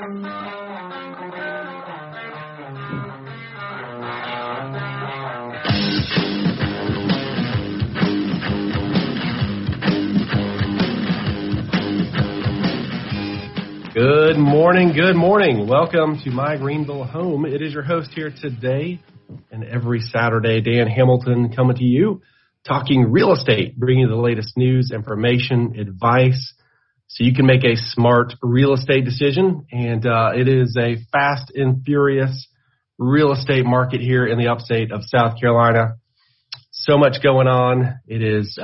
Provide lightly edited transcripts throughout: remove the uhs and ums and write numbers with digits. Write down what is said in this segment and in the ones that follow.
Good morning, good morning. Welcome to My Greenville Home. It is your host here today and every Saturday, Dan Hamilton, coming to you, talking real estate, bringing you the latest news, information, advice, so you can make a smart real estate decision. And it is a fast and furious real estate market here in the upstate of South Carolina. So much going on. It is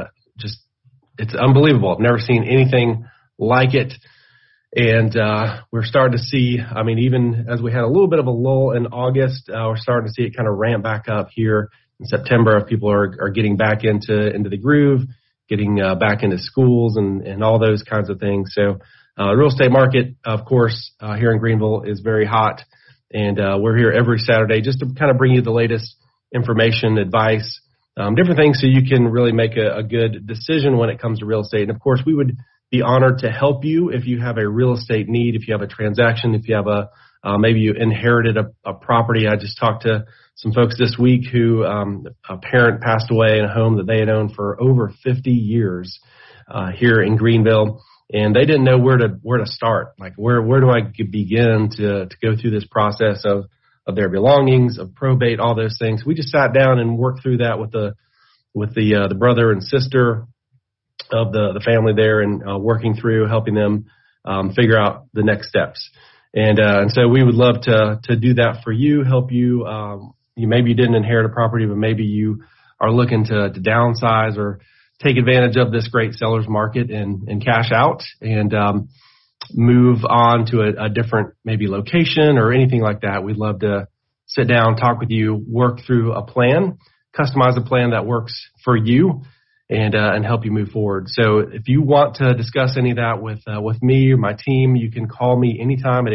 it's unbelievable. I've never seen anything like it. And we're starting to see, even as we had a little bit of a lull in August, we're starting to see it kind of ramp back up here in September. People are getting back into the groove, getting back into schools and all those kinds of things. So the real estate market, of course, here in Greenville is very hot. And we're here every Saturday just to kind of bring you the latest information, advice, different things so you can really make a good decision when it comes to real estate. And, of course, we would be honored to help you if you have a real estate need, if you have a transaction, if you have maybe you inherited a property. I just talked to some folks this week who a parent passed away in a home that they had owned for over 50 years here in Greenville, and they didn't know where to start. Like where do I begin to go through this process of their belongings, of probate, all those things. We just sat down and worked through that with the brother and sister of the family there, and working through helping them figure out the next steps. And so we would love to do that for you, help you. Maybe you didn't inherit a property, but maybe you are looking to downsize or take advantage of this great seller's market and cash out and move on to a different maybe location or anything like that. We'd love to sit down, talk with you, work through a plan, customize a plan that works for you, and help you move forward. So if you want to discuss any of that with me or my team, you can call me anytime at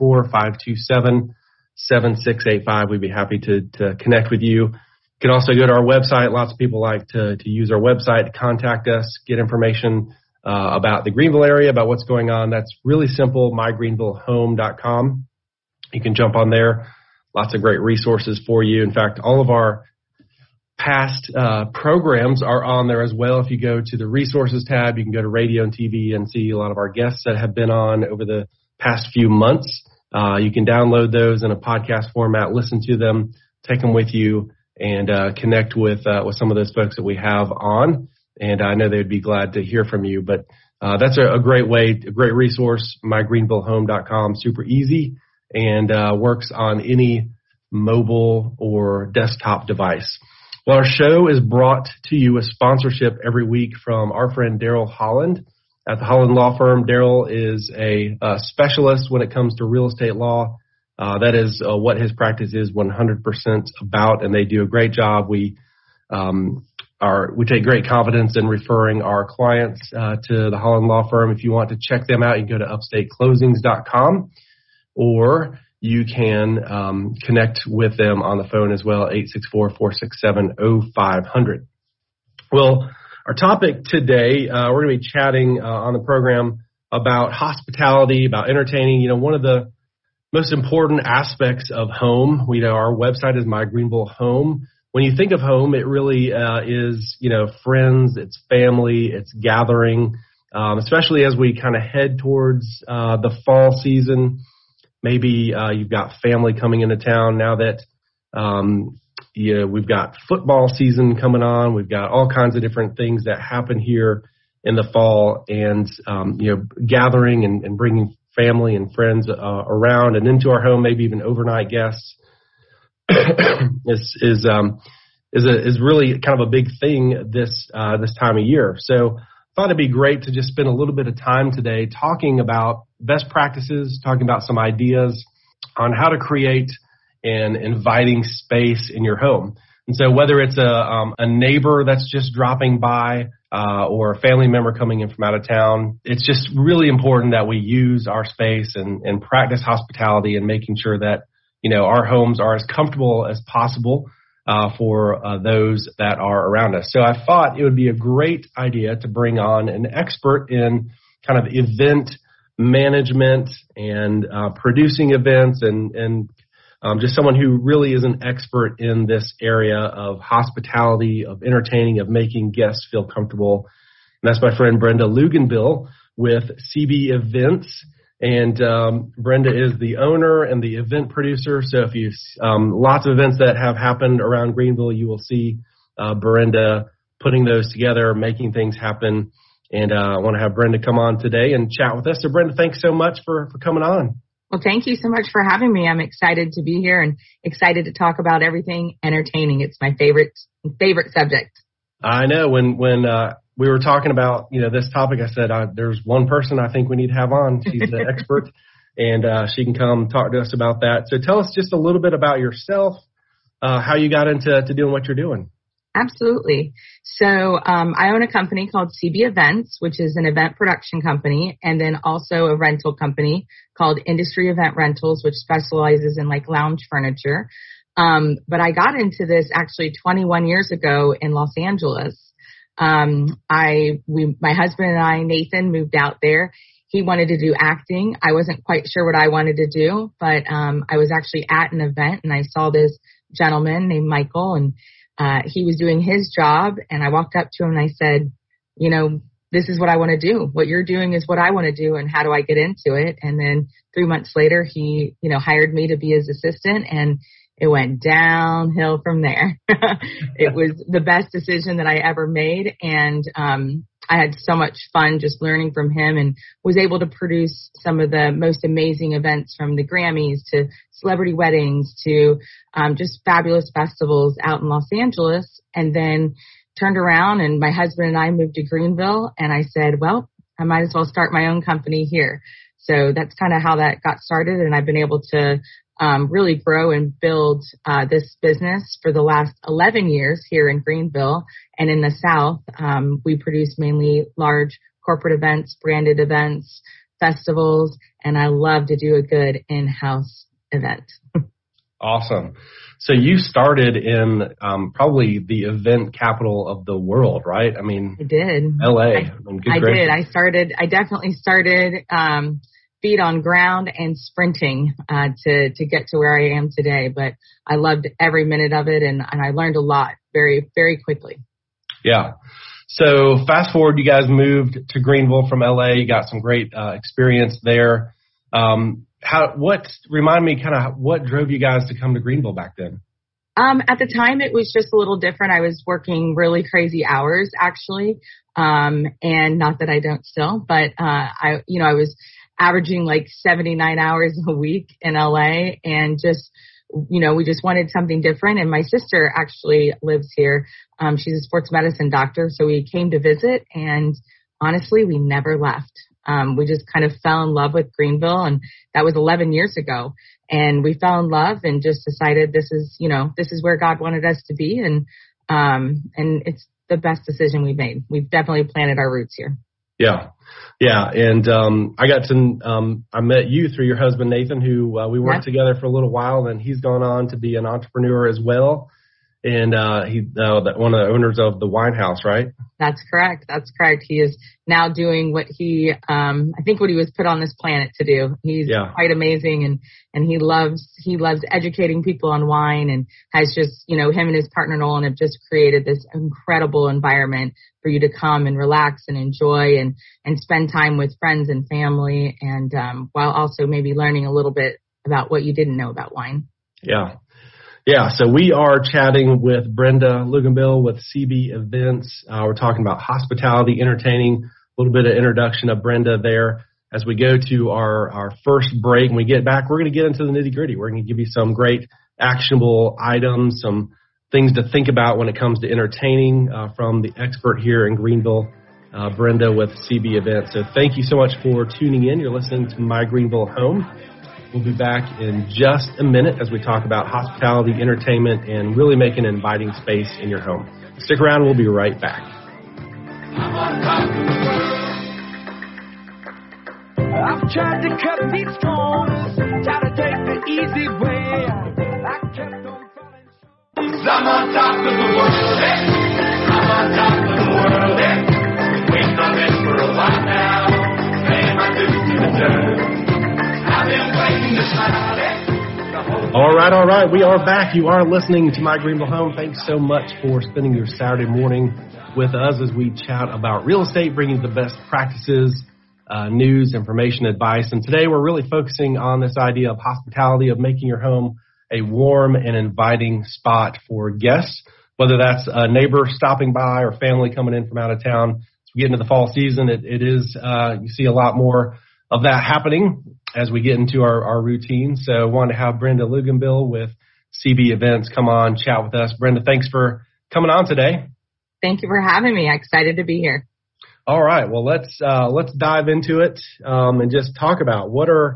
864-527-7685. We'd be happy to connect with you. You can also go to our website. Lots of people like to use our website to contact us, get information about the Greenville area, about what's going on. That's really simple, mygreenvillehome.com. You can jump on there. Lots of great resources for you. In fact, all of our past programs are on there as well. If you go to the resources tab, you can go to radio and TV and see a lot of our guests that have been on over the past few months. You can download those in a podcast format, listen to them, take them with you, and connect with some of those folks that we have on. And I know they'd be glad to hear from you. But that's a great way, a great resource, mygreenvillehome.com, super easy, and works on any mobile or desktop device. Well, our show is brought to you with sponsorship every week from our friend Daryl Holland at the Holland Law Firm. Daryl is a specialist when it comes to real estate law. That is what his practice is 100% about, and they do a great job. We take great confidence in referring our clients to the Holland Law Firm. If you want to check them out, you can go to upstateclosings.com, or you can connect with them on the phone as well, 864-467-0500. Well, our topic today, we're going to be chatting on the program about hospitality, about entertaining. One of the most important aspects of home, our website is My Greenville Home. When you think of home, it really is, friends, it's family, it's gathering, especially as we kind of head towards the fall season. Maybe you've got family coming into town now that we've got football season coming on. We've got all kinds of different things that happen here in the fall, and gathering and bringing family and friends around and into our home, maybe even overnight guests is really kind of a big thing this time of year. So I thought it'd be great to just spend a little bit of time today talking about best practices, talking about some ideas on how to create an inviting space in your home. And so whether it's a neighbor that's just dropping by or a family member coming in from out of town, it's just really important that we use our space and practice hospitality and making sure that, our homes are as comfortable as possible for those that are around us. So I thought it would be a great idea to bring on an expert in kind of event management and producing events and just someone who really is an expert in this area of hospitality, of entertaining, of making guests feel comfortable. And that's my friend Brenda Luganbill with CB Events. And Brenda is the owner and the event producer. So if you lots of events that have happened around Greenville, you will see Brenda putting those together, making things happen. And I want to have Brenda come on today and chat with us. So Brenda, thanks so much for coming on. Well, thank you so much for having me. I'm excited to be here and excited to talk about everything entertaining. It's my favorite subject. I know when we were talking about, this topic, I said, there's one person I think we need to have on. She's the expert and she can come talk to us about that. So tell us just a little bit about yourself, how you got into doing what you're doing. Absolutely. So I own a company called CB Events, which is an event production company, and then also a rental company called Industry Event Rentals, which specializes in like lounge furniture. But I got into this actually 21 years ago in Los Angeles. My husband and I, Nathan, moved out there. He wanted to do acting. I wasn't quite sure what I wanted to do, but I was actually at an event and I saw this gentleman named Michael, and he was doing his job, and I walked up to him and I said, this is what I want to do. What you're doing is what I want to do, and how do I get into it? And then 3 months later, he, hired me to be his assistant, and it went downhill from there. It was the best decision that I ever made, and I had so much fun just learning from him and was able to produce some of the most amazing events, from the Grammys to celebrity weddings to just fabulous festivals out in Los Angeles. And then turned around and my husband and I moved to Greenville, and I said, well, I might as well start my own company here. So that's kind of how that got started. And I've been able to really grow and build this business for the last 11 years here in Greenville. And in the South, we produce mainly large corporate events, branded events, festivals, and I love to do a good in-house event. Awesome. So you started in probably the event capital of the world, right? I did. LA. I did. I definitely started feet on ground and sprinting to get to where I am today. But I loved every minute of it, and I learned a lot very, very quickly. Yeah. So fast forward, you guys moved to Greenville from LA. You got some great experience there. Remind me kind of what drove you guys to come to Greenville back then? At the time, it was just a little different. I was working really crazy hours, actually. And not that I don't still, but I was averaging like 79 hours a week in LA, and just, we just wanted something different. And my sister actually lives here. She's a sports medicine doctor. So we came to visit, and honestly, we never left. We just kind of fell in love with Greenville, and that was 11 years ago. And we fell in love and just decided this is where God wanted us to be. And it's the best decision we made. We've definitely planted our roots here. Yeah. Yeah. And I met you through your husband, Nathan, who we worked together for a little while, and he's gone on to be an entrepreneur as well. And he's one of the owners of the Wine House, right? That's correct. He is now doing what he was put on this planet to do. He's quite amazing, and he loves educating people on wine, and has just, him and his partner Nolan have just created this incredible environment for you to come and relax and enjoy and spend time with friends and family, and while also maybe learning a little bit about what you didn't know about wine. Yeah. Yeah, so we are chatting with Brenda Luganbill with CB Events. We're talking about hospitality, entertaining, a little bit of introduction of Brenda there. As we go to our first break and we get back, we're going to get into the nitty-gritty. We're going to give you some great actionable items, some things to think about when it comes to entertaining from the expert here in Greenville, Brenda with CB Events. So thank you so much for tuning in. You're listening to My Greenville Home. We'll be back in just a minute as we talk about hospitality, entertainment, and really making an inviting space in your home. Stick around. We'll be right back. I've tried to cut these corners, tried to take the easy way. I kept on falling short. I'm on top of the world, I'm on top of the world, Been waiting on this for a while now. Paying my dues to the dirt. All right. We are back. You are listening to My Greenville Home. Thanks so much for spending your Saturday morning with us as we chat about real estate, bringing the best practices, news, information, advice. And today we're really focusing on this idea of hospitality, of making your home a warm and inviting spot for guests, whether that's a neighbor stopping by or family coming in from out of town. As we get into the fall season, it is you see a lot more of that happening as we get into our routine. So I wanted to have Brenda Luganbill with CB Events come on, chat with us. Brenda, thanks for coming on today. Thank you for having me. I'm excited to be here. All right. Well, let's dive into it and just talk about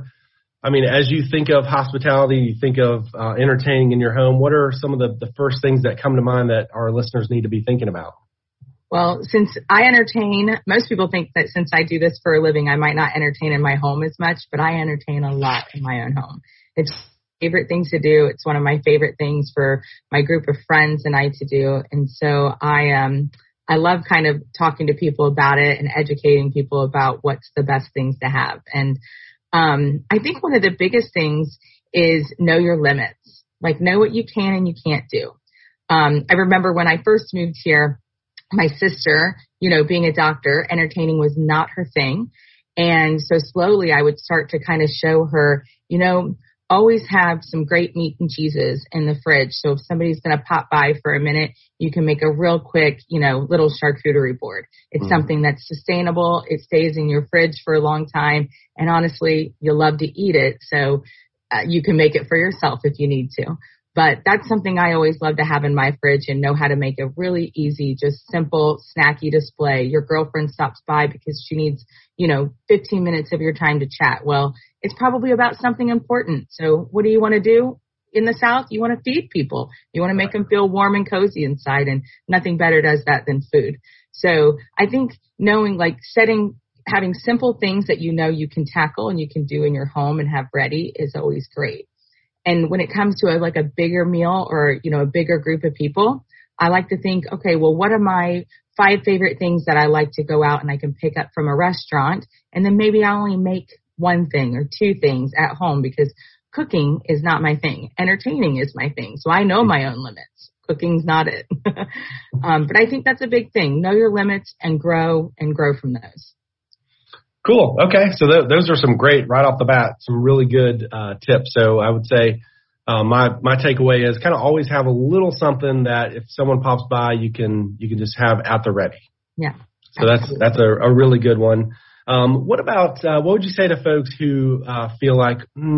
as you think of hospitality, you think of entertaining in your home, what are some of the first things that come to mind that our listeners need to be thinking about? Well, since I entertain, most people think that since I do this for a living, I might not entertain in my home as much, but I entertain a lot in my own home. It's my favorite things to do. It's one of my favorite things for my group of friends and I to do. And so I love kind of talking to people about it and educating people about what's the best things to have. And I think one of the biggest things is know your limits, like know what you can and you can't do. I remember when I first moved here, my sister, being a doctor, entertaining was not her thing. And so slowly I would start to kind of show her, always have some great meat and cheeses in the fridge. So if somebody's going to pop by for a minute, you can make a real quick, little charcuterie board. It's something that's sustainable. It stays in your fridge for a long time. And honestly, you'll love to eat it. So you can make it for yourself if you need to. But that's something I always love to have in my fridge and know how to make a really easy, just simple, snacky display. Your girlfriend stops by because she needs, 15 minutes of your time to chat. Well, it's probably about something important. So what do you want to do in the South? You want to feed people. You want to make them feel warm and cozy inside, and nothing better does that than food. So I think knowing, having simple things that you can tackle and you can do in your home and have ready is always great. And when it comes to a bigger meal or, a bigger group of people, I like to think, okay, well, what are my 5 favorite things that I like to go out and I can pick up from a restaurant? And then maybe I only make 1 thing or 2 things at home because cooking is not my thing. Entertaining is my thing. So I know my own limits. Cooking's not it. But I think that's a big thing. Know your limits and grow from those. Cool. Okay. So those are some great, right off the bat, some really good tips. So I would say my takeaway is kind of always have a little something that if someone pops by, you can just have at the ready. Yeah. So that's a really good one. What would you say to folks who feel like,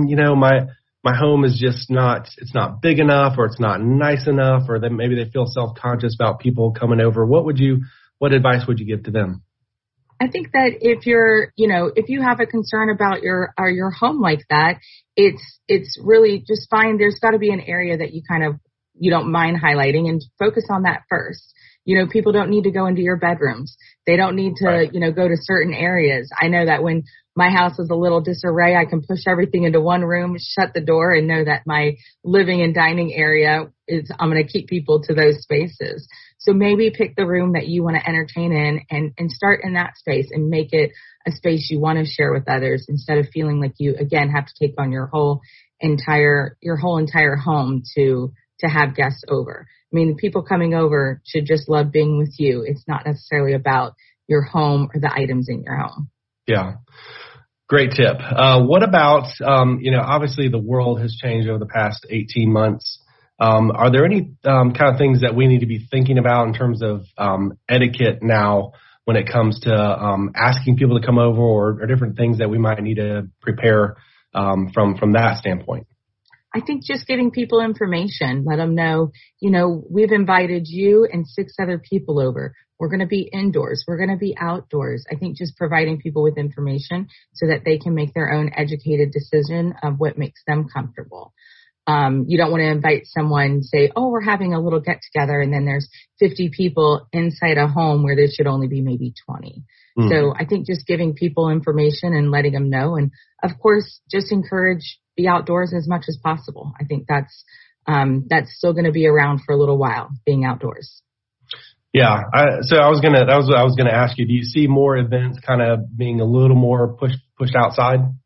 my home is just it's not big enough or it's not nice enough, or that maybe they feel self-conscious about people coming over? What advice would you give to them? I think that if you have a concern about your home like that, it's really just fine. There's got to be an area that you don't mind highlighting and focus on that first. People don't need to go into your bedrooms. They don't need to, go to certain areas. I know that when my house is a little disarray, I can push everything into one room, shut the door, and know that my living and dining area I'm going to keep people to those spaces. So maybe pick the room that you want to entertain in and start in that space and make it a space you want to share with others instead of feeling like you, again, have to take on your whole entire home to have guests over. I mean, people coming over should just love being with you. It's not necessarily about your home or the items in your home. Yeah. Great tip. What about, obviously the world has changed over the past 18 months. Are there any kind of things that we need to be thinking about in terms of etiquette now when it comes to asking people to come over or different things that we might need to prepare from that standpoint? I think just giving people information, let them know, we've invited you and 6 other people over. We're going to be indoors. We're going to be outdoors. I think just providing people with information so that they can make their own educated decision of what makes them comfortable. You don't want to invite someone, say, oh, we're having a little get together, and then there's 50 people inside a home where there should only be maybe 20. Mm. So I think just giving people information and letting them know. And of course, just encourage the outdoors as much as possible. I think that's still going to be around for a little while, being outdoors. Yeah. So I was going to ask you, do you see more events kind of being a little more pushed outside?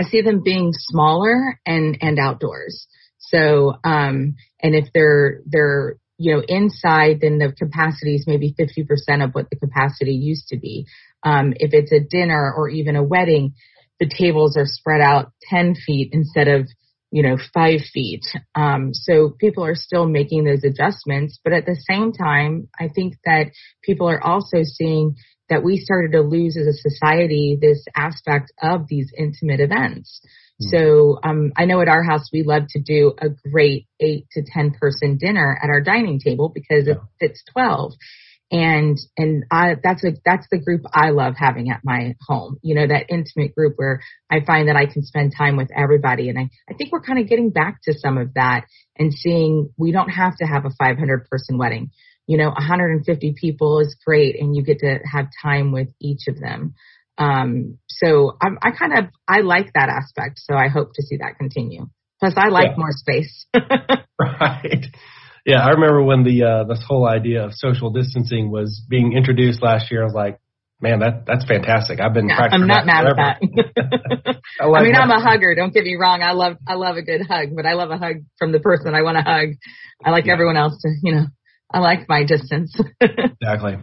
I see them being smaller and outdoors. So, and if they're, inside, then the capacity is maybe 50% of what the capacity used to be. If it's a dinner or even a wedding, the tables are spread out 10 feet instead of, 5 feet. So people are still making those adjustments, but at the same time, I think that people are also seeing that we started to lose as a society this aspect of these intimate events. So I know at our house, we love to do a great 8 to 10 person dinner at our dining table because it fits 12. And that's the group I love having at my home, that intimate group where I find that I can spend time with everybody. And I think we're kind of getting back to some of that and seeing we don't have to have a 500 person wedding. 150 people is great, and you get to have time with each of them. So I like that aspect. So I hope to see that continue. Plus I like more space. Right. Yeah. I remember when this whole idea of social distancing was being introduced last year. I was like, man, that's fantastic. I've been practicing. I'm not mad at that. I'm a hugger. Don't get me wrong. I love a good hug, but I love a hug from the person I want to hug. I like everyone else to, I like my distance. Exactly.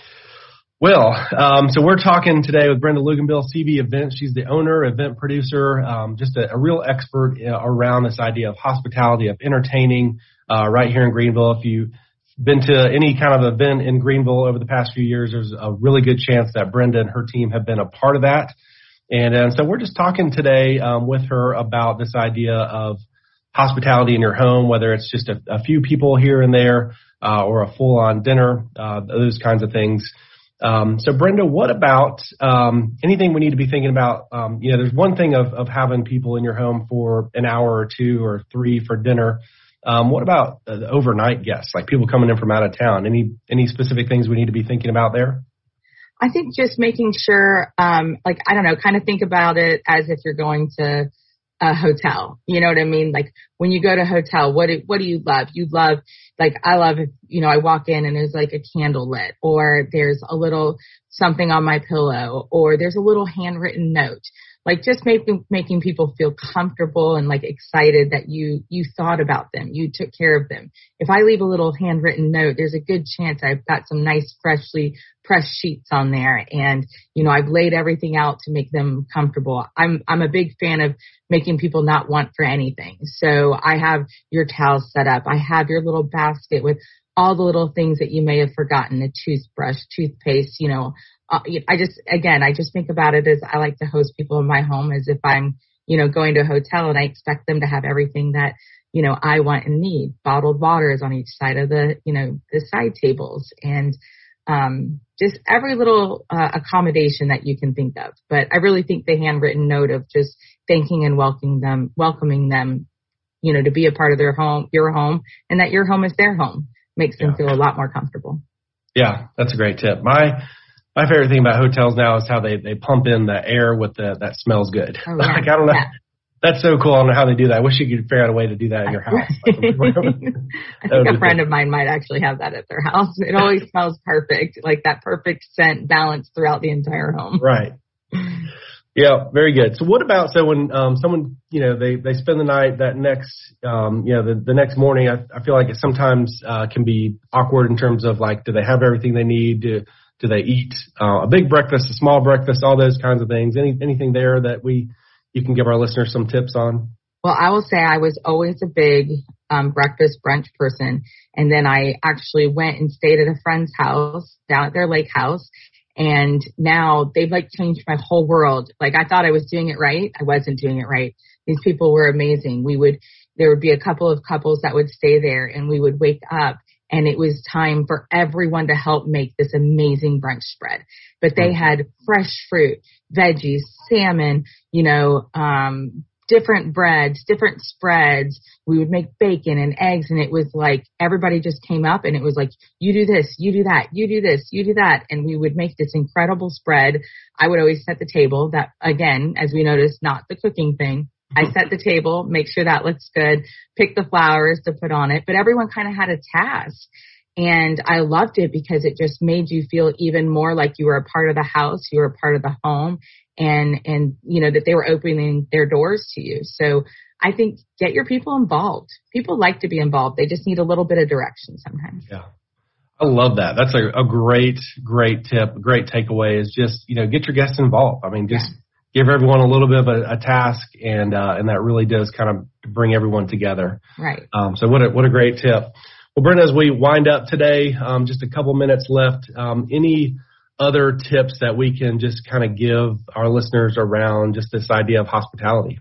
Well, so we're talking today with Brenda Luganbill, CB Events. She's the owner, event producer, just a real expert around this idea of hospitality, of entertaining right here in Greenville. If you've been to any kind of event in Greenville over the past few years, there's a really good chance that Brenda and her team have been a part of that. And so we're just talking today with her about this idea of hospitality in your home, whether it's just a few people here and there or a full-on dinner, those kinds of things. So Brenda, what about anything we need to be thinking about? There's one thing of having people in your home for an hour or 2 or 3 for dinner. What about the overnight guests, like people coming in from out of town? Any specific things we need to be thinking about there? I think just making sure, kind of think about it as if you're going to a hotel. You know what I mean? Like when you go to a hotel, what do you love? You love, I love, I walk in and there's like a candle lit, or there's a little something on my pillow, or there's a little handwritten note. Like just making people feel comfortable and like excited that you thought about them, you took care of them. If I leave a little handwritten note, there's a good chance I've got some nice freshly pressed sheets on there, and I've laid everything out to make them comfortable. I'm a big fan of making people not want for anything. So I have your towels set up. I have your little basket with all the little things that you may have forgotten, a toothbrush, toothpaste, I just think about it as I like to host people in my home as if I'm, going to a hotel, and I expect them to have everything that, I want and need. Bottled water is on each side of the side tables, and just every little accommodation that you can think of. But I really think the handwritten note of just thanking and welcoming them, to be a part of your home, and that your home is their home, makes them feel a lot more comfortable. Yeah, that's a great tip. My favorite thing about hotels now is how they pump in the air with that smells good. Oh, yeah. I don't know. Yeah. That's so cool. I don't know how they do that. I wish you could figure out a way to do that in your house. I think a friend of mine might actually have that at their house. It always smells perfect, like that perfect scent balanced throughout the entire home. Right. Yeah, very good. So what about, when someone, they spend the night, that next, the next morning, I feel like it sometimes can be awkward in terms of do they have everything they need? Do they eat a big breakfast, a small breakfast, all those kinds of things? Anything there that you can give our listeners some tips on? Well, I will say I was always a big breakfast brunch person. And then I actually went and stayed at a friend's house down at their lake house. And now they've changed my whole world. I thought I was doing it right. I wasn't doing it right. These people were amazing. There would be a couple of couples that would stay there, and we would wake up, and it was time for everyone to help make this amazing brunch spread. But they had fresh fruit, veggies, salmon, different breads, different spreads. We would make bacon and eggs, and it was everybody just came up, and it was you do this, you do that, you do this, you do that. And we would make this incredible spread. I would always set the table. That, again, as we noticed, not the cooking thing. I set the table, make sure that looks good, pick the flowers to put on it. But everyone kind of had a task. And I loved it because it just made you feel even more like you were a part of the house, you were a part of the home. and, that they were opening their doors to you. So I think get your people involved. People like to be involved. They just need a little bit of direction sometimes. Yeah. I love that. That's a great tip, great takeaway is just, get your guests involved. I mean, just give everyone a little bit of a task and that really does kind of bring everyone together. Right. So what a great tip. Well, Brenda, as we wind up today, just a couple minutes left, any other tips that we can just kind of give our listeners around just this idea of hospitality?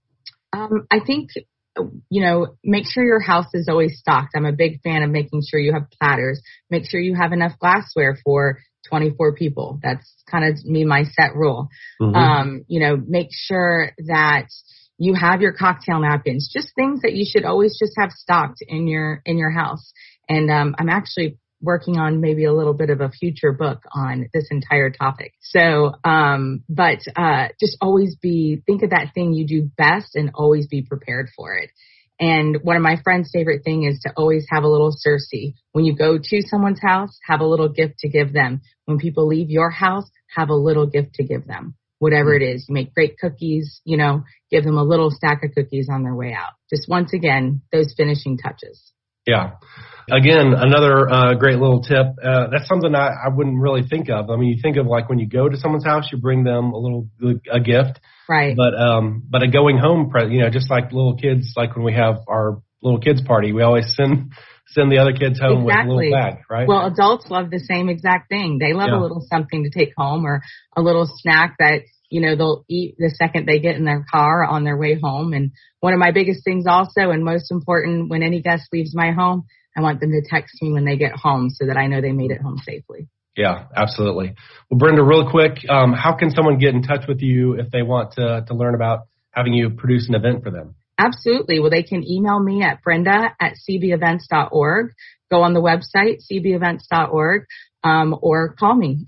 I think, make sure your house is always stocked. I'm a big fan of making sure you have platters. Make sure you have enough glassware for 24 people. That's kind of my set rule. Mm-hmm. Make sure that you have your cocktail napkins, just things that you should always just have stocked in your house. And I'm actually working on maybe a little bit of a future book on this entire topic. So, but just always think of that thing you do best and always be prepared for it. And one of my friend's favorite thing is to always have a little Cersei. When you go to someone's house, have a little gift to give them. When people leave your house, have a little gift to give them. Whatever it is, you make great cookies, give them a little stack of cookies on their way out. Just once again, those finishing touches. Yeah. Again, another great little tip. That's something I wouldn't really think of. I mean, you think of like when you go to someone's house, you bring them a gift. Right. But a going home present, just like little kids, like when we have our little kids party, we always send the other kids home with a little bag, right? Well, adults love the same exact thing. They love a little something to take home or a little snack that, they'll eat the second they get in their car on their way home. And one of my biggest things also, and most important, when any guest leaves my home, I want them to text me when they get home so that I know they made it home safely. Yeah, absolutely. Well, Brenda, real quick, how can someone get in touch with you if they want to learn about having you produce an event for them? Absolutely. Well, they can email me at brenda@cbevents.org. Go on the website, cbevents.org, or call me,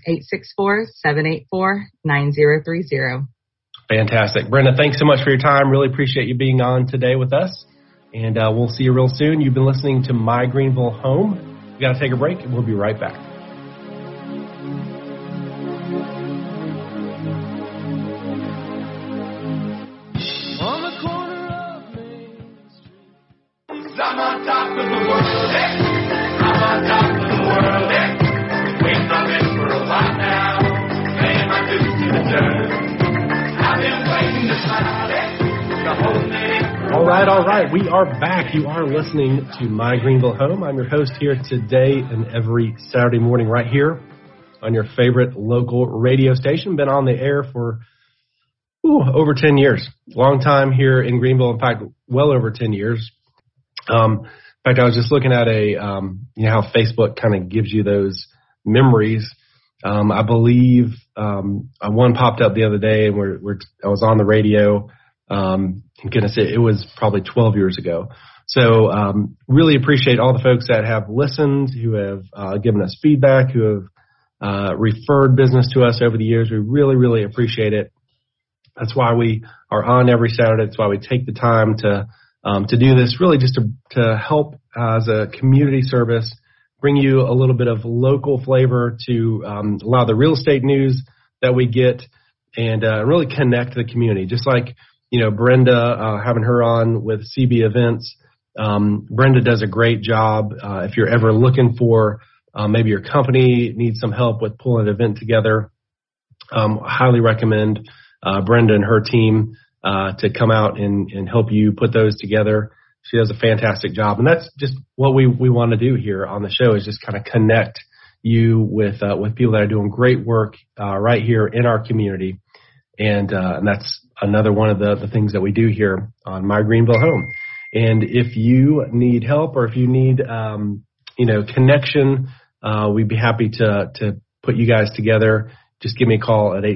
864-784-9030. Fantastic. Brenda, thanks so much for your time. Really appreciate you being on today with us. And we'll see you real soon. You've been listening to My Greenville Home. We got to take a break, and we'll be right back. On the corner of Main Street, I'm on top of the world, I'm on top of the world, waiting on this for a while now, paying my dues to the dirt. I've been waiting to smile, the whole day. All right. We are back. You are listening to My Greenville Home. I'm your host here today and every Saturday morning right here on your favorite local radio station. Been on the air for over 10 years. Long time here in Greenville. In fact, well over 10 years. In fact, I was just looking at how Facebook kind of gives you those memories. I believe one popped up the other day, and I was on the radio. Goodness, it was probably 12 years ago. So really appreciate all the folks that have listened, who have given us feedback, who have referred business to us over the years. We really, really appreciate it. That's why we are on every Saturday. That's why we take the time to do this, really just to help as a community service, bring you a little bit of local flavor to a lot of the real estate news that we get and really connect the community. Just like Brenda, having her on with CB Events. Brenda does a great job. If you're ever looking for maybe your company needs some help with pulling an event together, highly recommend Brenda and her team to come out and help you put those together. She does a fantastic job. And that's just what we want to do here on the show, is just kind of connect you with people that are doing great work right here in our community. And that's another one of the things that we do here on My Greenville Home. And if you need help or if you need, connection, we'd be happy to put you guys together. Just give me a call at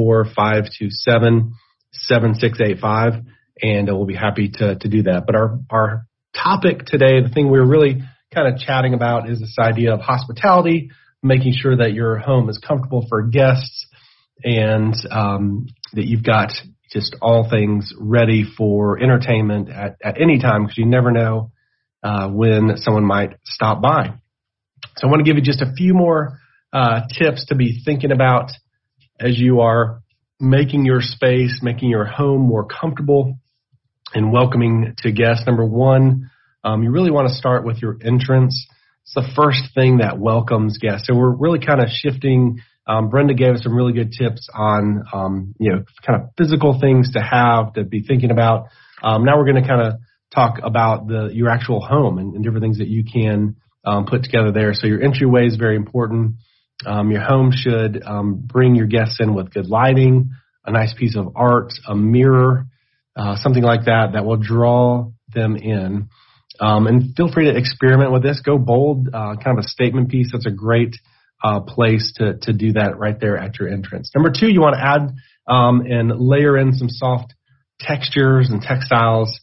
864-527-7685, and we'll be happy to do that. But our topic today, the thing we're really kind of chatting about, is this idea of hospitality, making sure that your home is comfortable for guests, and that you've got just all things ready for entertainment at any time, because you never know when someone might stop by. So I want to give you just a few more tips to be thinking about as you are making your space, making your home more comfortable and welcoming to guests. Number one, you really want to start with your entrance. It's the first thing that welcomes guests. So we're really kind of shifting. Brenda gave us some really good tips on, kind of physical things to be thinking about. Now we're going to kind of talk about your actual home and different things that you can put together there. So your entryway is very important. Your home should bring your guests in with good lighting, a nice piece of art, a mirror, something like that will draw them in. And feel free to experiment with this. Go bold, kind of a statement piece. That's a great place to do that right there at your entrance. Number two, you want to add and layer in some soft textures and textiles.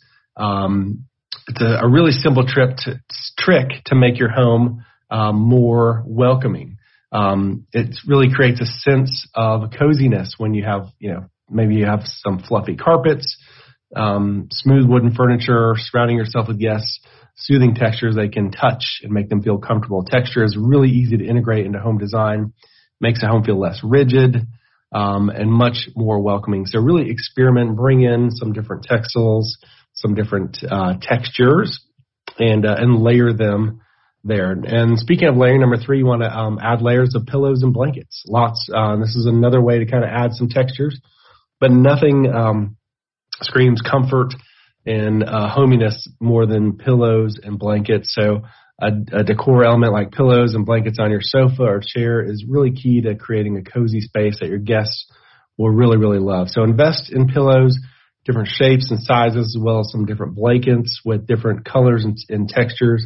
It's a really simple trick to make your home more welcoming. It really creates a sense of coziness when you have, maybe you have some fluffy carpets, smooth wooden furniture, surrounding yourself with guests, soothing textures they can touch and make them feel comfortable. Texture is really easy to integrate into home design, makes a home feel less rigid, and much more welcoming. So really experiment, bring in some different textiles, some different textures, and layer them there. And speaking of layering, number three, you want to add layers of pillows and blankets. This is another way to kind of add some textures, but nothing screams comfort and hominess more than pillows and blankets. So a decor element like pillows and blankets on your sofa or chair is really key to creating a cozy space that your guests will really, really love. So invest in pillows, different shapes and sizes, as well as some different blankets with different colors and textures.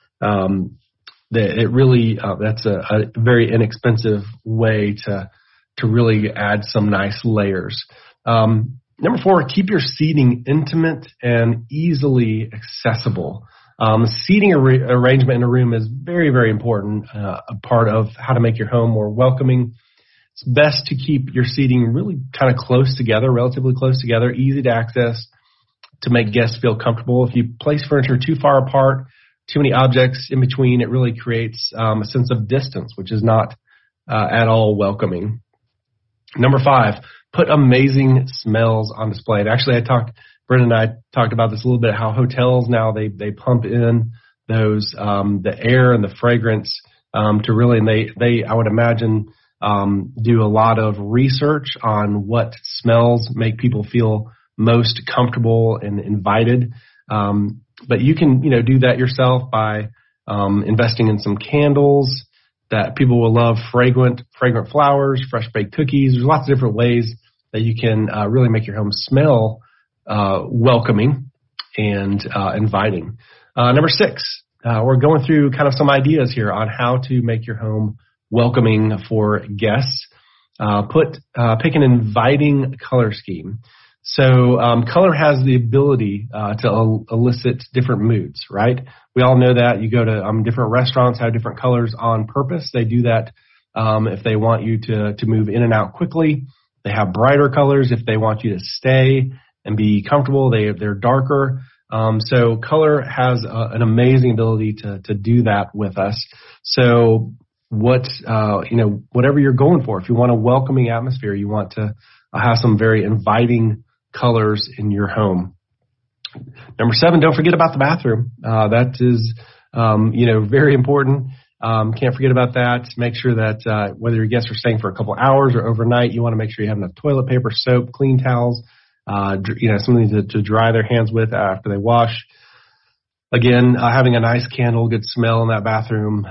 That's a very inexpensive way to really add some nice layers. Number four, keep your seating intimate and easily accessible. Seating arrangement in a room is very, very important, a part of how to make your home more welcoming. It's best to keep your seating really kind of close together, relatively close together, easy to access to make guests feel comfortable. If you place furniture too far apart, too many objects in between, it really creates a sense of distance, which is not at all welcoming. Number five, put amazing smells on display. And actually, Brendan and I talked about this a little bit, how hotels now, they pump in those, the air and the fragrance to really, and they I would imagine, do a lot of research on what smells make people feel most comfortable and invited. But you can, do that yourself by investing in some candles that people will love, fragrant flowers, fresh baked cookies. There's lots of different ways that you can really make your home smell welcoming and inviting. Number six, we're going through kind of some ideas here on how to make your home welcoming for guests. Pick an inviting color scheme. So color has the ability to elicit different moods, right? We all know that. You go to different restaurants have different colors on purpose. They do that if they want you to move in and out quickly. They have brighter colors if they want you to stay and be comfortable. They're darker. So color has an amazing ability to do that with us. So whatever you're going for, if you want a welcoming atmosphere, you want to have some very inviting colors in your home. Number seven, don't forget about the bathroom. That is, very important. Can't forget about that. Make sure that whether your guests are staying for a couple hours or overnight, you want to make sure you have enough toilet paper, soap, clean towels, something to dry their hands with after they wash. Again, having a nice candle, good smell in that bathroom,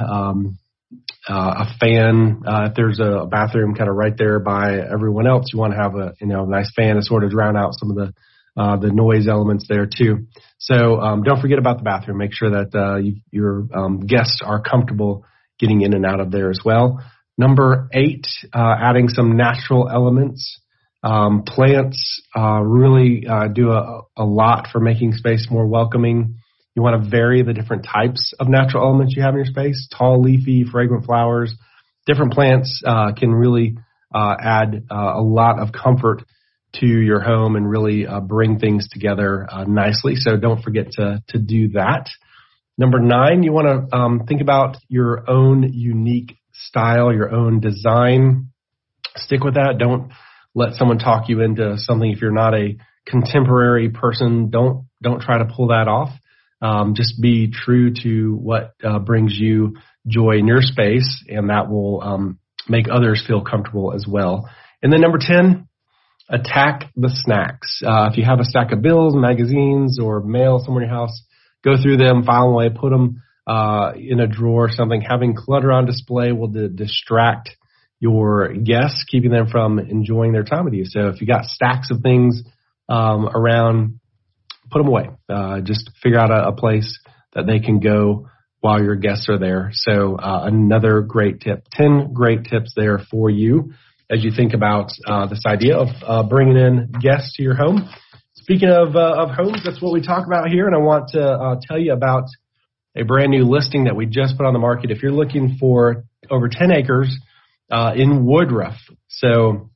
a fan. If there's a bathroom kind of right there by everyone else, you want to have a nice fan to sort of drown out some of the noise elements there too. So don't forget about the bathroom. Make sure that your guests are comfortable getting in and out of there as well. Number eight, adding some natural elements. Plants really do a lot for making space more welcoming. You want to vary the different types of natural elements you have in your space. Tall, leafy, fragrant flowers. Different plants can really add a lot of comfort to your home and really bring things together nicely. So don't forget to do that. Number nine, you want to think about your own unique style, your own design. Stick with that. Don't let someone talk you into something. If you're not a contemporary person, don't try to pull that off. Just be true to what brings you joy in your space, and that will make others feel comfortable as well. And then number 10, attack the snacks. If you have a stack of bills, magazines, or mail somewhere in your house, go through them, file them away, put them in a drawer or something. Having clutter on display will distract your guests, keeping them from enjoying their time with you. So if you got stacks of things around, put them away. Just figure out a place that they can go while your guests are there. So another great tip, 10 great tips there for you as you think about this idea of bringing in guests to your home. Speaking of homes, that's what we talk about here, and I want to tell you about a brand new listing that we just put on the market. If you're looking for over 10 acres in Woodruff. So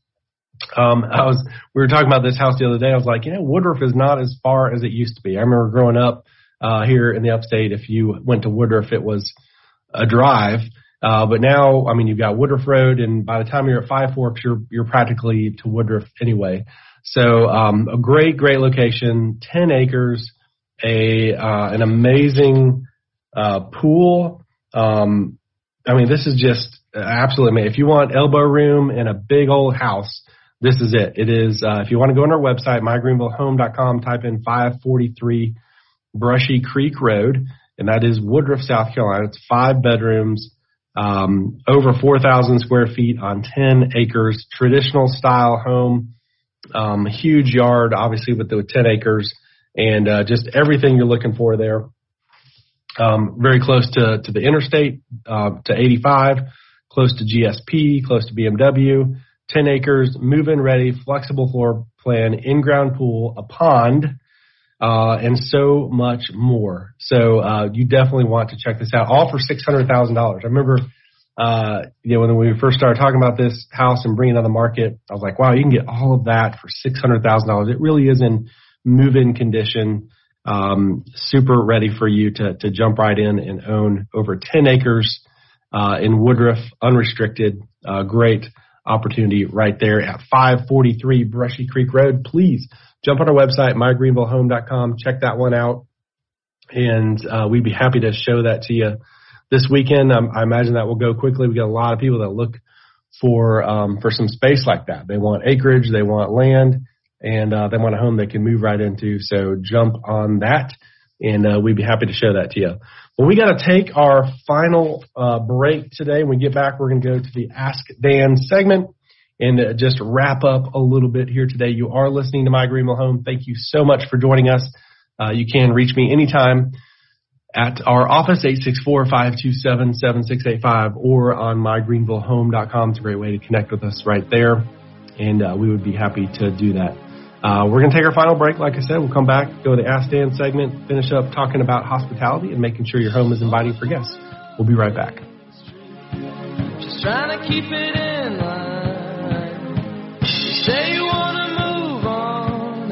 we were talking about this house the other day. I was like, Woodruff is not as far as it used to be. I remember growing up here in the upstate, if you went to Woodruff, it was a drive. But now, you've got Woodruff Road, and by the time you're at Five Forks, you're practically to Woodruff anyway. So a great location, 10 acres, an amazing pool. This is just absolutely amazing. If you want elbow room in a big old house, this is it. It is, if you want to go on our website, mygreenvillehome.com, type in 543 Brushy Creek Road, and that is Woodruff, South Carolina. It's 5 bedrooms, over 4,000 square feet on 10 acres, traditional style home, huge yard, obviously with the 10 acres, and just everything you're looking for there. Very close to the interstate, to 85, close to GSP, close to BMW, 10 acres, move-in ready, flexible floor plan, in-ground pool, a pond, and so much more. So you definitely want to check this out, all for $600,000. I remember, when we first started talking about this house and bringing it on the market, I was like, wow, you can get all of that for $600,000. It really is in move-in condition, super ready for you to jump right in and own over 10 acres in Woodruff, unrestricted. Great opportunity right there at 543 Brushy Creek Road. Please jump on our website, mygreenvillehome.com. Check that one out, and we'd be happy to show that to you this weekend. I imagine that will go quickly. We got a lot of people that look for some space like that. They want acreage, they want land, and they want a home they can move right into. So jump on that, and we'd be happy to show that to you. Well, we got to take our final break today. When we get back, we're going to go to the Ask Dan segment and just wrap up a little bit here today. You are listening to My Greenville Home. Thank you so much for joining us. You can reach me anytime at our office, 864-527-7685, or on mygreenvillehome.com. It's a great way to connect with us right there, and we would be happy to do that. We're going to take our final break. Like I said, we'll come back, go to the Ask Dan segment, finish up talking about hospitality and making sure your home is inviting for guests. We'll be right back. Just trying to keep it in line. You say you want to move on.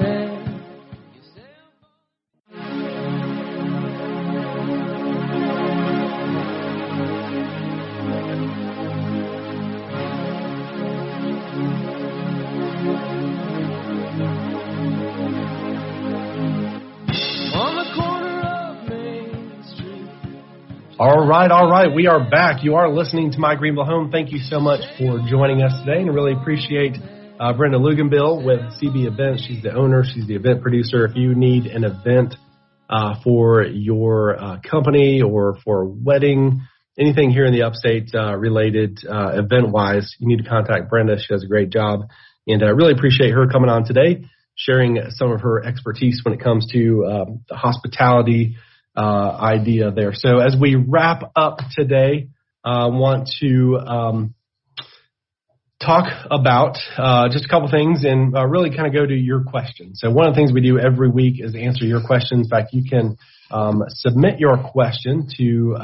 All right. We are back. You are listening to My Greenville Home. Thank you so much for joining us today, and I really appreciate Brenda Luganbill with CB Events. She's the owner. She's the event producer. If you need an event for your company or for a wedding, anything here in the upstate related event-wise, you need to contact Brenda. She does a great job, and I really appreciate her coming on today, sharing some of her expertise when it comes to the hospitality idea there. So as we wrap up today, I want to talk about just a couple things and really kind of go to your questions. So one of the things we do every week is answer your questions. In fact, you can submit your question to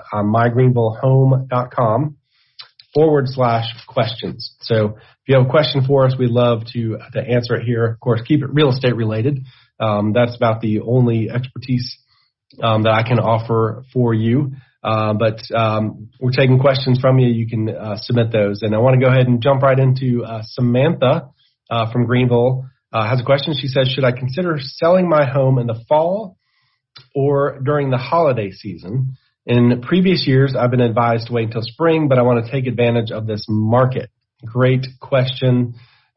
mygreenvillehome.com/questions. So if you have a question for us, we'd love to answer it here. Of course, keep it real estate related. That's about the only expertise that I can offer for you. But we're taking questions from you. You can submit those. And I want to go ahead and jump right into Samantha from Greenville has a question. She says, should I consider selling my home in the fall or during the holiday season? In previous years, I've been advised to wait until spring, but I want to take advantage of this market. Great question.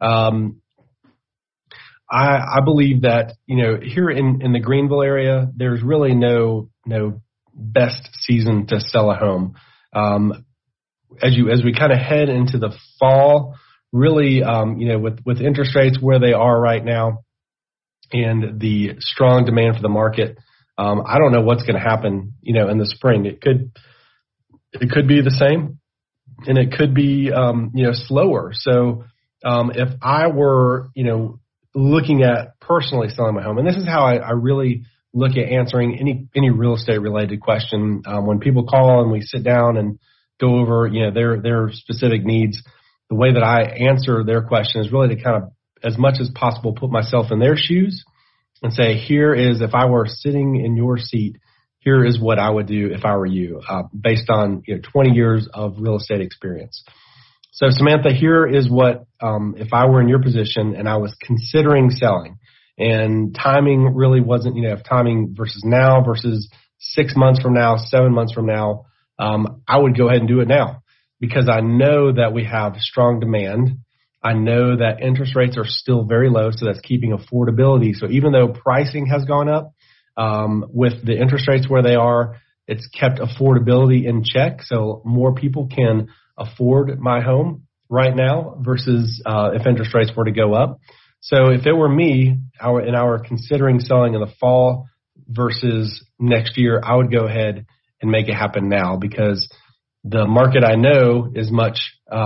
I believe that, here in the Greenville area, there's really no best season to sell a home. As we kind of head into the fall, really, with interest rates where they are right now and the strong demand for the market, I don't know what's going to happen, in the spring. It could be the same, and it could be, slower. So, if I were, looking at personally selling my home, and this is how I really look at answering any real estate related question. When people call and we sit down and go over, their specific needs, the way that I answer their question is really to kind of, as much as possible, put myself in their shoes and say, here is, if I were sitting in your seat, here is what I would do if I were you, based on 20 years of real estate experience. So Samantha, here is what, if I were in your position and I was considering selling, and timing really wasn't, if timing versus now versus 6 months from now, 7 months from now, I would go ahead and do it now, because I know that we have strong demand. I know that interest rates are still very low, so that's keeping affordability. So even though pricing has gone up, with the interest rates where they are, it's kept affordability in check. So more people can afford my home right now versus if interest rates were to go up. So if it were me, I were considering selling in the fall versus next year, I would go ahead and make it happen now, because the market I know is much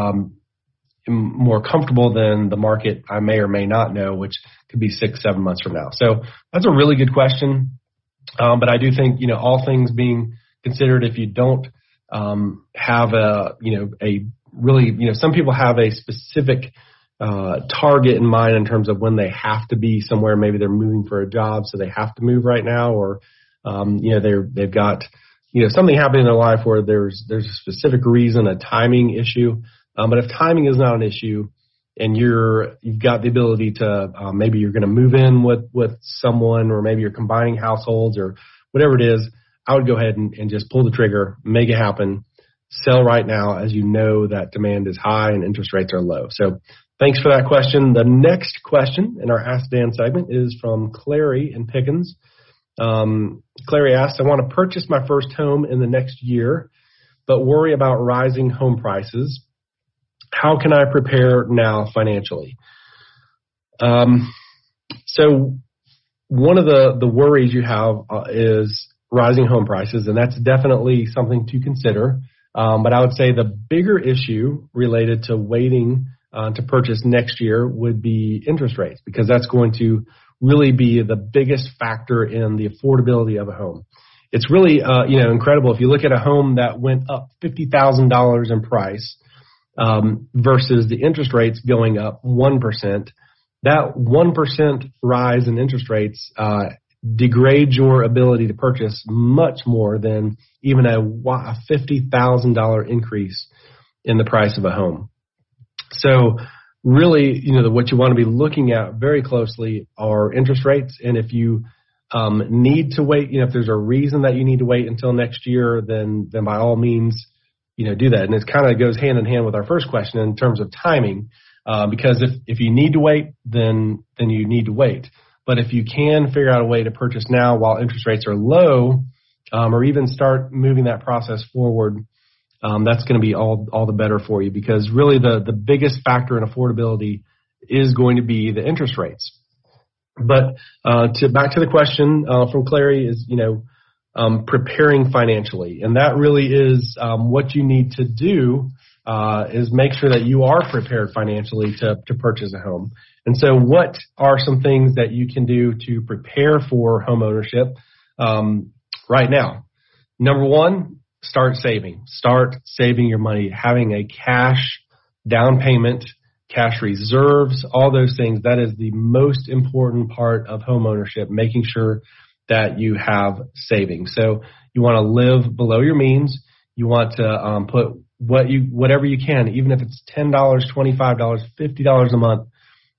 more comfortable than the market I may or may not know, which could be 6-7 months from now. So that's a really good question. But I do think, all things being considered, if you don't have a really, some people have a specific target in mind in terms of when they have to be somewhere. Maybe they're moving for a job, so they have to move right now, or they've got something happening in their life where there's a specific reason, a timing issue. But if timing is not an issue, and you've got the ability to maybe you're going to move in with someone, or maybe you're combining households or whatever it is, I would go ahead and just pull the trigger, make it happen, sell right now, as you know that demand is high and interest rates are low. So thanks for that question. The next question in our Ask Dan segment is from Clary in Pickens. Clary asks, I want to purchase my first home in the next year, but worry about rising home prices. How can I prepare now financially? So one of the worries you have is rising home prices, and that's definitely something to consider. But I would say the bigger issue related to waiting to purchase next year would be interest rates, because that's going to really be the biggest factor in the affordability of a home. It's really incredible. If you look at a home that went up $50,000 in price, versus the interest rates going up 1%, that 1% rise in interest rates degrades your ability to purchase much more than even a $50,000 increase in the price of a home. So really, what you want to be looking at very closely are interest rates. And if you need to wait, if there's a reason that you need to wait until next year, then by all means, do that. And it kind of goes hand in hand with our first question in terms of timing, because if you need to wait, then you need to wait. But if you can figure out a way to purchase now while interest rates are low, or even start moving that process forward, that's going to be all the better for you, because really the biggest factor in affordability is going to be the interest rates. But back to the question from Clary is, preparing financially. And that really is what you need to do is make sure that you are prepared financially to purchase a home. And so what are some things that you can do to prepare for home ownership right now? Number one, start saving. Start saving your money, having a cash down payment, cash reserves, all those things. That is the most important part of home ownership, making sure that you have savings. So you want to live below your means. You want to put whatever you can, even if it's $10, $25, $50 a month,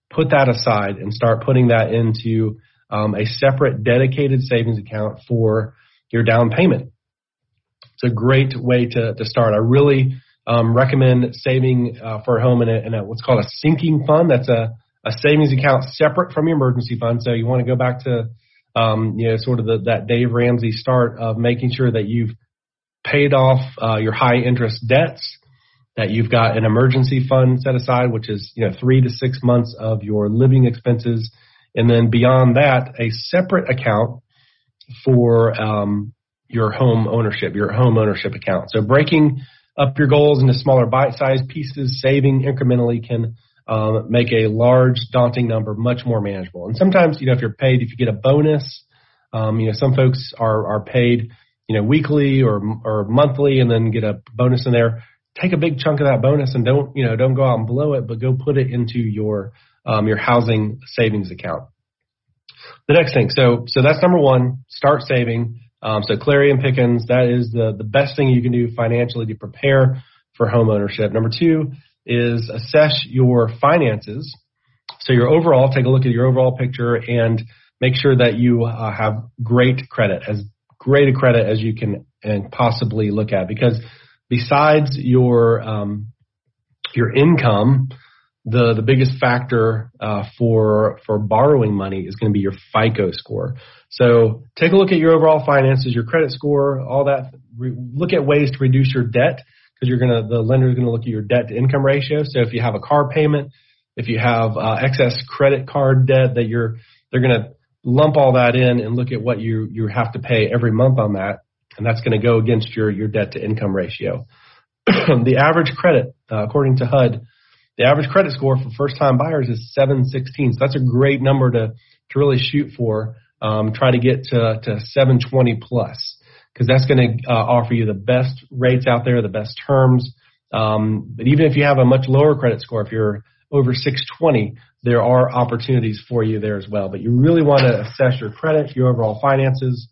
put that aside and start putting that into a separate dedicated savings account for your down payment. It's a great way to start. I really recommend saving for a home in a what's called a sinking fund. That's a savings account separate from your emergency fund. So you want to go back to sort of that Dave Ramsey start of making sure that you've paid off your high interest debts, that you've got an emergency fund set aside, which is 3 to 6 months of your living expenses, and then beyond that, a separate account for your home ownership account. So breaking up your goals into smaller bite-sized pieces, saving incrementally can make a large, daunting number much more manageable. And sometimes, if you're paid, if you get a bonus, some folks are paid, weekly or monthly, and then get a bonus in there. Take a big chunk of that bonus and don't go out and blow it, but go put it into your housing savings account. The next thing, so that's number one, start saving. So Clarion Pickens, that is the best thing you can do financially to prepare for home ownership. Number two is assess your finances. So take a look at your overall picture and make sure that you have great credit, as great a credit as you can and possibly look at, because besides your income, the biggest factor for borrowing money is going to be your FICO score. So take a look at your overall finances, your credit score, all that. Look at ways to reduce your debt, because the lender is going to look at your debt to income ratio. So if you have a car payment, if you have excess credit card debt, they're going to lump all that in and look at what you have to pay every month on that, and that's going to go against your debt to income ratio. The average credit, according to HUD, the average credit score for first-time buyers is 716. So that's a great number to really shoot for. Try to get to 720 plus, because that's going to offer you the best rates out there, the best terms. But even if you have a much lower credit score, if you're over 620, there are opportunities for you there as well. But you really want to assess your credit, your overall finances,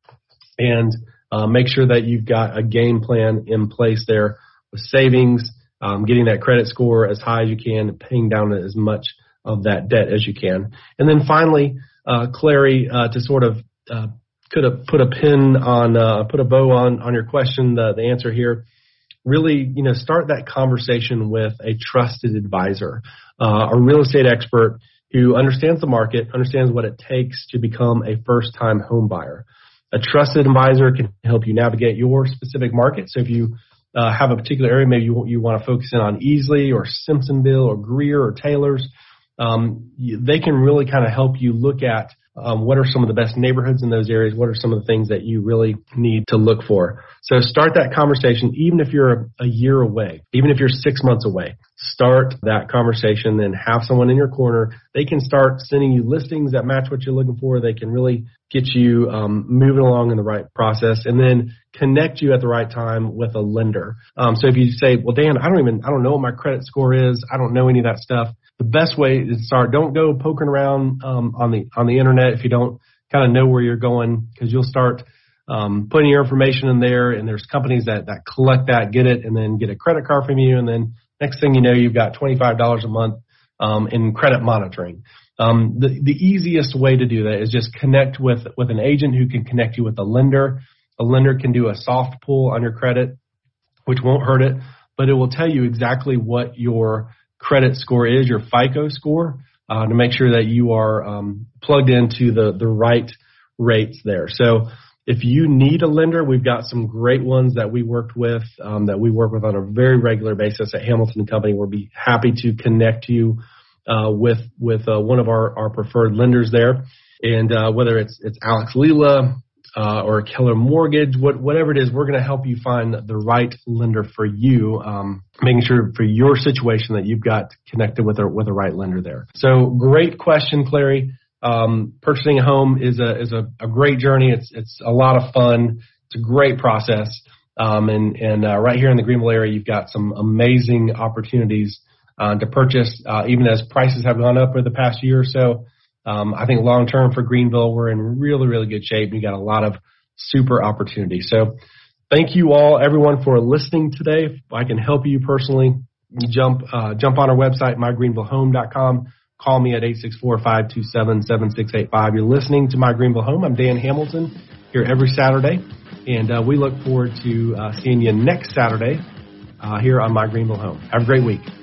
and make sure that you've got a game plan in place there with savings, getting that credit score as high as you can, paying down as much of that debt as you can. And then finally, Clary, to sort of put a pin on, put a bow on your question, the answer here, really, start that conversation with a trusted advisor, a real estate expert who understands the market, understands what it takes to become a first-time home buyer. A trusted advisor can help you navigate your specific market. So if you have a particular area, maybe you want to focus in on Easley or Simpsonville or Greer or Taylor's, they can really kind of help you look at what are some of the best neighborhoods in those areas, what are some of the things that you really need to look for. So start that conversation, even if you're a year away, even if you're 6 months away. Start that conversation and have someone in your corner. They can start sending you listings that match what you're looking for. They can really get you moving along in the right process, and then connect you at the right time with a lender. So if you say, well, Dan, I don't know what my credit score is. I don't know any of that stuff. The best way is to start. Don't go poking around on the internet if you don't kind of know where you're going, because you'll start putting your information in there, and there's companies that collect that, get it, and then get a credit card from you, and then next thing you know, you've got $25 a month in credit monitoring. The easiest way to do that is just connect with an agent who can connect you with a lender. A lender can do a soft pull on your credit, which won't hurt it, but it will tell you exactly what your credit score is, your FICO score, to make sure that you are plugged into the right rates there. So if you need a lender, we've got some great ones that we work with on a very regular basis at Hamilton Company. We'll be happy to connect you with one of our preferred lenders there. And whether it's Alex Lila or Keller Mortgage, whatever it is, we're going to help you find the right lender for you, making sure for your situation that you've got connected with the right lender there. So great question, Clary. Purchasing a home is a great journey. It's a lot of fun. It's a great process. And right here in the Greenville area, you've got some amazing opportunities to purchase, even as prices have gone up over the past year or so. I think long term for Greenville, we're in really, really good shape. You got a lot of super opportunities. So thank you all, everyone, for listening today. If I can help you personally, jump on our website, mygreenvillehome.com. call me at 864-527-7685. You're listening to My Greenville Home. I'm Dan Hamilton here every Saturday, and we look forward to seeing you next Saturday here on My Greenville Home. Have a great week.